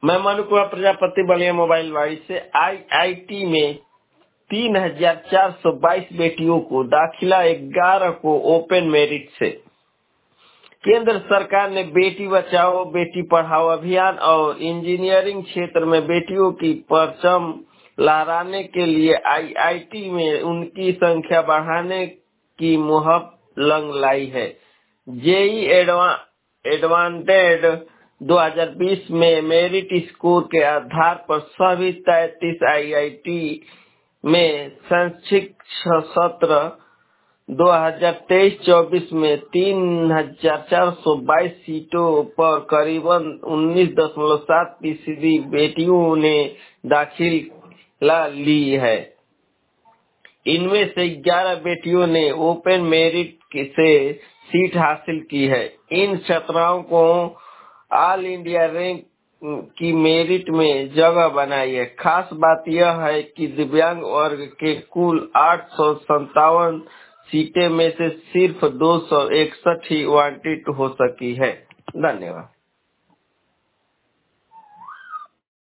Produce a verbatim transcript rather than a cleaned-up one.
मैं मनु कुमार प्रजापति बलिया मोबाइल वाड़ी से। आईआईटी में तीन हजार चार सौ बाईस बेटियों को दाखिला, ग्यारह को ओपन मेरिट से। केंद्र सरकार ने बेटी बचाओ बेटी पढ़ाओ अभियान और इंजीनियरिंग क्षेत्र में बेटियों की परचम लहराने के लिए आईआईटी में उनकी संख्या बढ़ाने की मुहिम लंग लाई है। जेई एडवांटेड दो हज़ार बीस में मेरिट स्कोर के आधार पर सभी तैंतीस आईआईटी में शैक्षिक सत्र दो हज़ार तेईस चौबीस में तीन हजार चार सौ बाईस सीटों पर करीबन उन्नीस दशमलव सात फीसदी बेटियों ने दाखिला ली है। इनमें से ग्यारह बेटियों ने ओपन मेरिट से सीट हासिल की है। इन छात्राओं को ऑल इंडिया रैंक की मेरिट में जगह बनाई है। खास बात यह है कि दिव्यांग वर्ग के कुल आठ सौ संतावन सीटें में से सिर्फ दो सौ इकसठ ही वांटित हो सकी है। धन्यवाद।